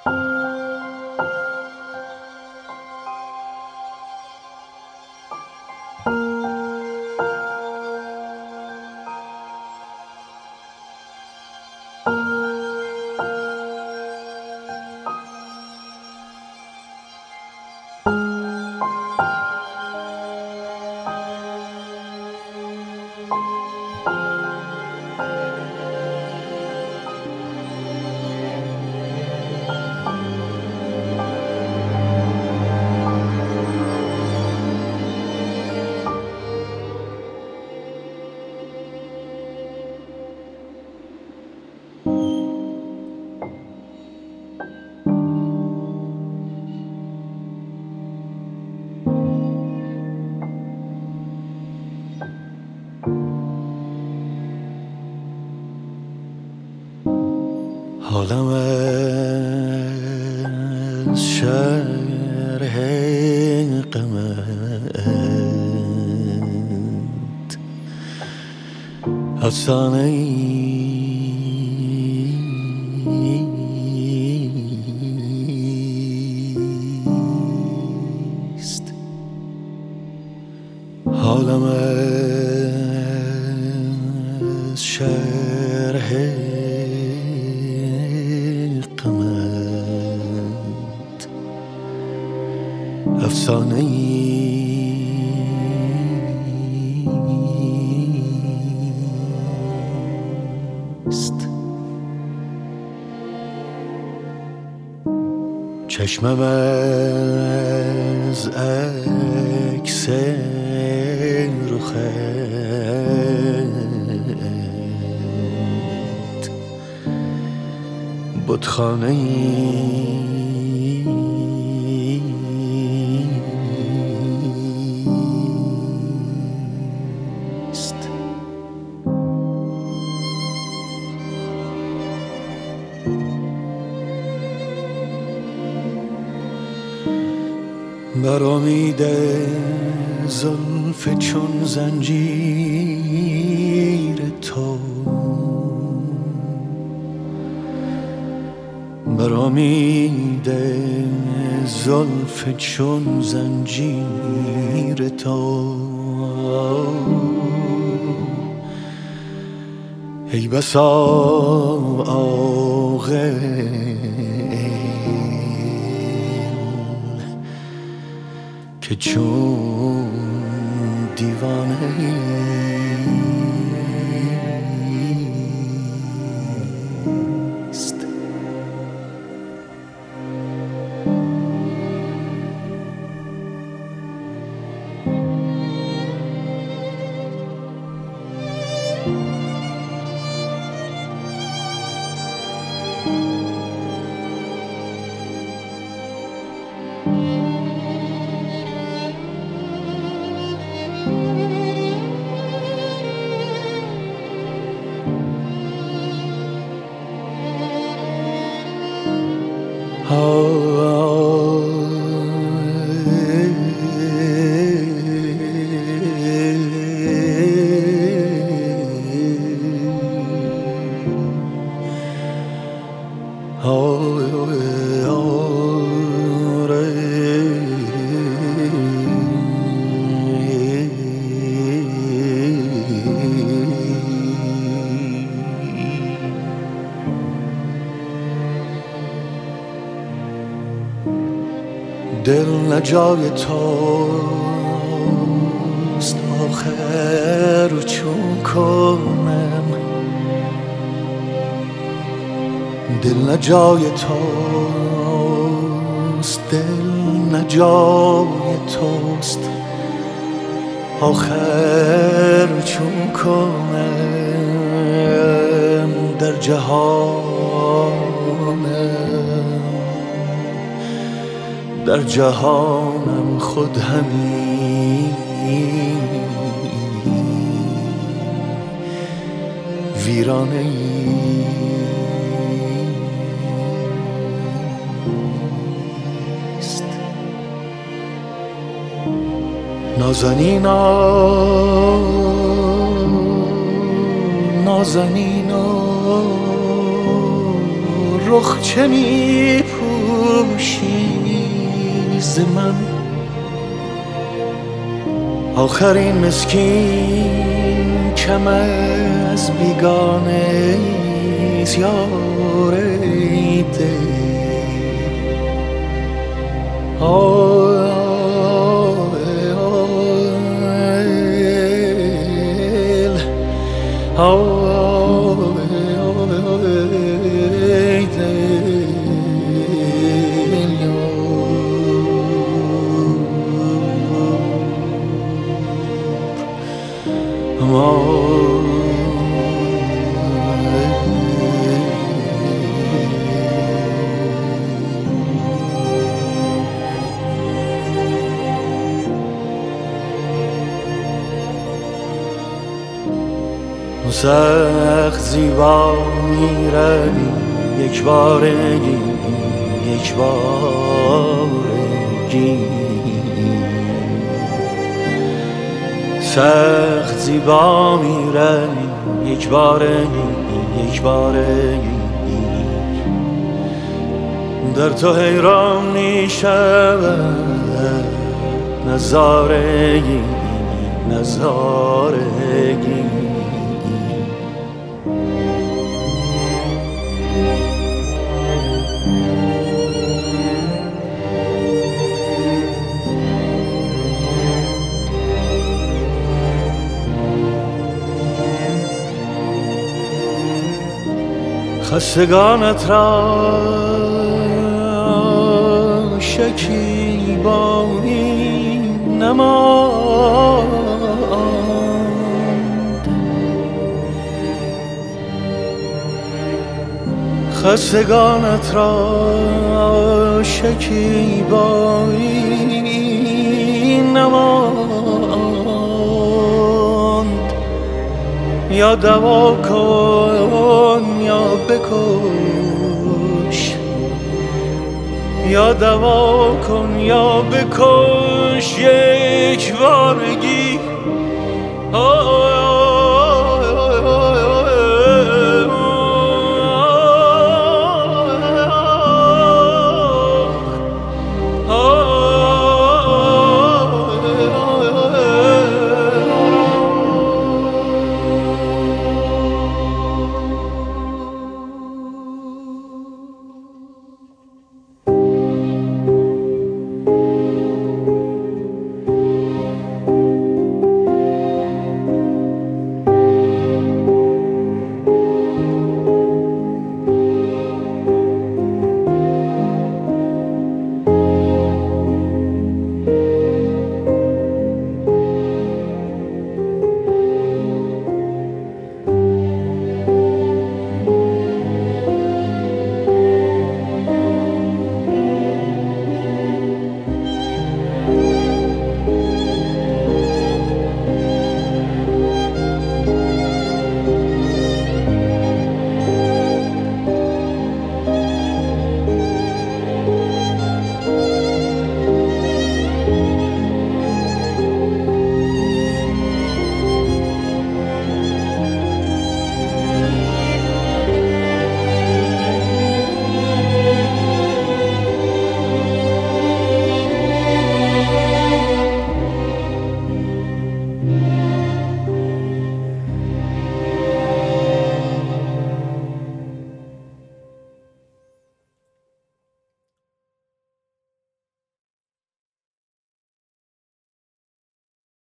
حالم از شرح غمت افسانه ایست. حالم از شرح افسانه ایست. چشمم از عکس رخت بتخانه ایست. بر امید زلف چون زنجیر تو، بر امید زلف چون زنجیر تو، ای بسا عاقل که چون دیوانه ایست. دل نجای توست آخر چون کنم، دل نجای توست، دل نجای توست آخر چون کنم در در جهانم خود همی ویرانه ایست. نازنینا نازنینا رخ چه می پوشی ز من، آخرین مسکین کم از بیگانه یار دل. سخت زیبا می‌روی یک بارگی، یک بارگی، سخت زیبا می‌روی یک بارگی، یک بارگی، در تو حیران می‌شود نظارگی، نظارگی. خستگانت را شکیبایی نماند، خستگانت را شکیبایی نماند. یا دوا کن یا بکش، یا دوا کن یا بکش یک بارگی.